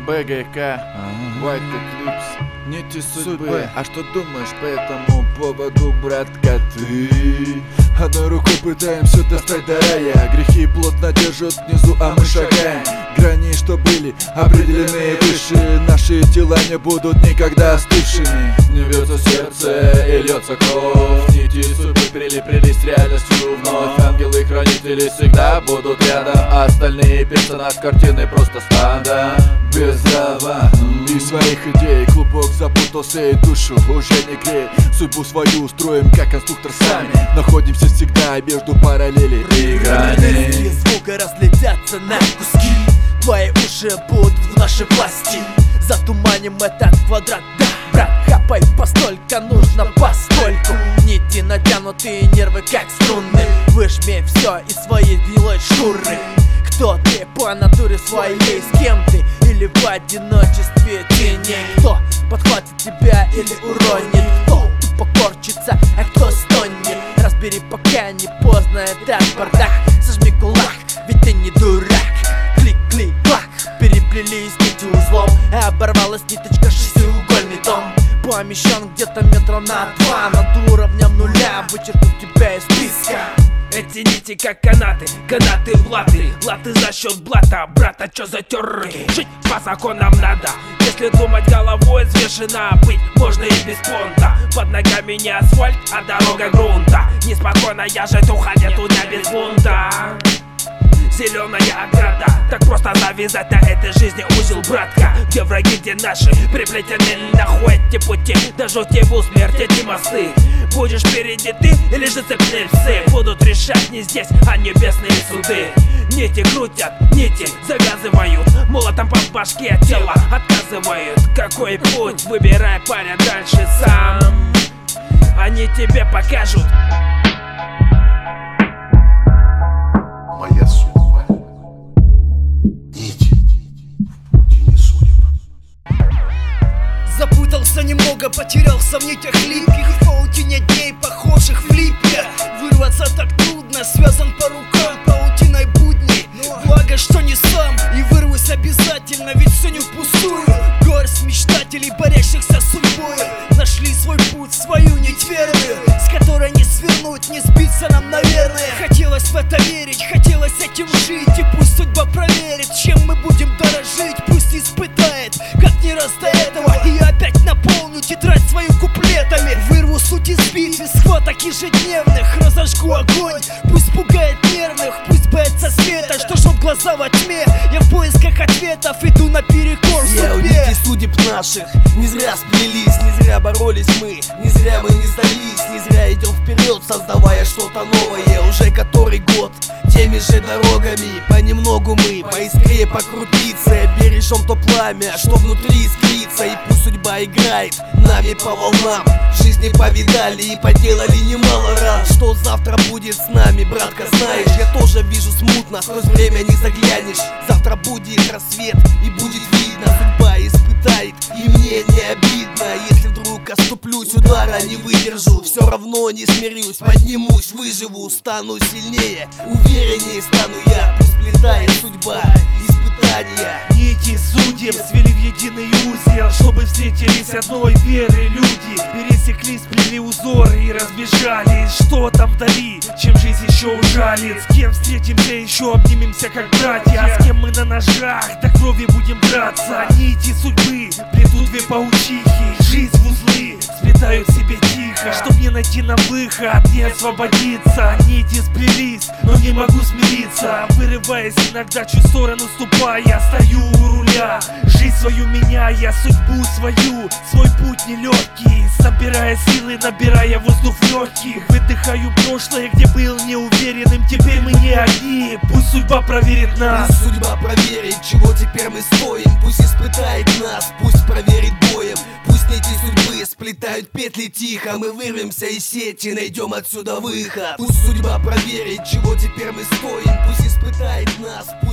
БГК, White Eclipse, нити судьбы. А что думаешь по этому поводу, братка, ты? Одной рукой пытаемся достать до рая. Грехи плотно держат внизу, а мы шагаем. Грани, что были определены выше. Наши тела не будут никогда остывшими. Не бьется сердце и льется кровь. Нити судьбы переплелись с реальностью вновь. Ангелы-хранители всегда будут рядом, а остальные персонаж картины просто стада без права. И своих идей клубок запутался и душу уже не греет. Судьбу свою строим как конструктор сами. Находимся всегда между параллелей и граней. Если звука разлетятся на куски, твои уши будут в нашей власти. Затуманим этот квадрат, да, брат, хапай постолько нужно постольку. Нити натянутые, нервы как струны. Выжми все из своей гнилой шкуры. Кто ты по натуре своей, с кем ты или в одиночестве теней? Кто подхватит тебя или уронит? Кто тупо корчится, а кто стонет? Разбери, пока не поздно этот бардак. Сожми кулак, ведь ты не дурак. Клик-клик-клак, переплелись нити узлом. Оборвалась ниточка, шестиугольный дом. Помещен где-то метра на 2 над уровнем нуля. Вычеркну тебя из списка. Эти нити как канаты, канаты в латы. Латы за счет блата, брата, чё затер? Жить по законам надо. Если думать головой взвешенно, быть можно и без понта. Под ногами не асфальт, а дорога грунта. Неспокойно я жить уходит у дня без бунта. Зеленая ограда, так просто завязать на этой жизни узел, братка. Где враги, где наши, приплетены находите пути. До жутьеву смерть эти мосты. Будешь впереди ты или же цепные псы? Будут решать не здесь, а небесные суды. Нити крутят, нити завязывают. Молотом по башке тело отказывают. Какой путь, выбирай, паря, дальше сам. Они тебе покажут. Моя судьба. Нити в пути не судеб. Запутался немного, потерялся в нитях липких. В паутине дней, похожих в липе. Вырваться так трудно, связан по рукам паутиной будней. Благо, что не сам, и вырвусь обязательно, ведь все не впустую. Горсть мечтателей, борящихся с судьбой, нашли свой путь, свою нить верную, с которой не свернуть, не сбиться нам, наверное. Хотелось в это верить, хотелось этим жить. И пусть судьба проверит, чем мы будем дорожить. Пусть испытает, как не раз до этого. И я опять наполню тетрадь свою куплетами. Вырву суть из битв, из схваток ежедневных. Разожгу огонь, пусть пугает нервных. Пусть боится света, что жжет глаза во тьме. Я в поисках ответов иду наперекор судьбе. Нити судеб наших не зря сплелись, не зря боролись мы, не зря мы не сдались, не зря идем вперед, создавая что-то новое. Уже который год теми же дорогами, понемногу мы по искре, по крупице бережем то пламя, что внутри искрится. И пусть судьба играет нами по волнам. Жизни повидали и поделали немало раз. Что завтра будет с нами, братка, знаешь? Я тоже вижу смутно, сквозь время не заглянешь. Завтра будет рассвет и будет видно. Судьба испытает, и мне не обидно. Если вдруг оступлюсь, удара не выдержу. Все равно не смирюсь, поднимусь, выживу. Стану сильнее, увереннее стану я. Пусть сплетает судьба испытания. Нити судеб свели в единый узел, чтобы встретились одной веры люди. Пересеклись, сплели узоры и разбежались. Что там вдали, чем жизнь еще ужалит? С кем встретимся еще, обнимемся как братья. А с кем мы на ножах, до крови будем драться. Нити судьбы плетут две паучихи. Жизнь в узлы сплетают себе тихо, чтоб не найти нам выход, не освободиться. Нити сплелись, но не могу смириться. Вырываясь иногда чуть в сторону ступая, стою у руля, жизнь свою меняя, судьбу свою, свой путь нелегкий. Собирая силы, набирая воздух в легких. Выдыхаю прошлое, где был неуверенным. Теперь мы не одни, пусть судьба проверит нас. Пусть судьба проверит, чего теперь мы стоим. Пусть испытает нас, пусть проверит боем. Пусть нити судьбы сплетают петли тихо. Мы вырвемся из сети, найдем отсюда выход. Пусть судьба проверит, чего теперь мы стоим. Пусть испытает нас, пусть